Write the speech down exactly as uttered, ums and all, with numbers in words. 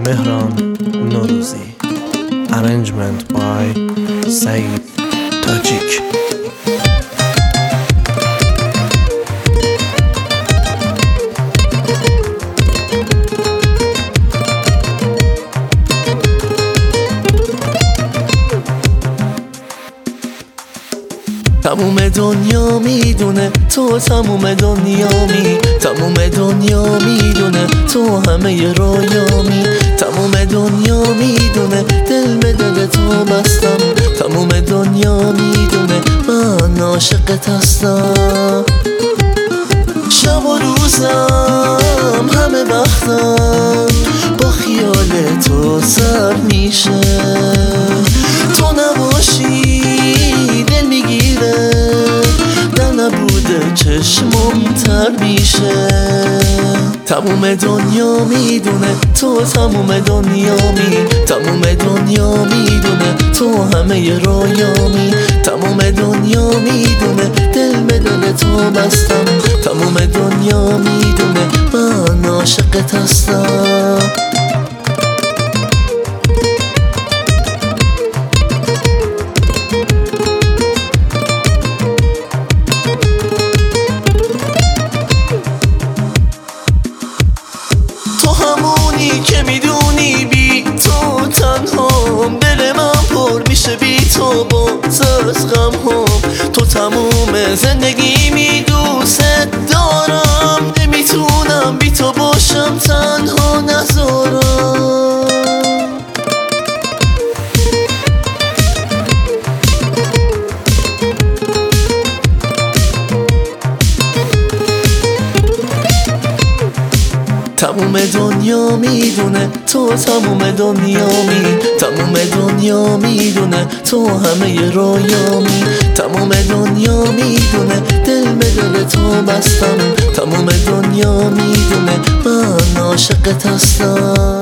Mehran Norouzi. Arrangement by Saeed Tajik. تموم دنیا میدونه تو تموم دنیا می تموم دنیا میدونه تو همه رویامی تموم دنیا میدونه دل به دل تو بستم تموم دنیا میدونه من عاشقت هستم شب و روزم همه وقتم با خیال تو سر میشه تو نباشی دل میگیره در نبوده چشمم تر میشه تموم دنیا میدونه تو تموم دنیا می تموم دنیا میدونه تو همه رویامی تموم دنیا میدونه دل به دل تو بستم تموم دنیا میدونه من عاشقت هستم که میدونی بی تو تنهام دل من پر میشه بی تو باز از غم هم تو تموم زندگی می دوست دارم نمیتونم بی تو باشم تنها نذارم تموم دنیا میدونه تو تموم دنیا می تموم دنیا میدونه تو همه رویامی تموم دنیا میدونه دل به دل تو بستم تموم دنیا میدونه من عاشقت هستم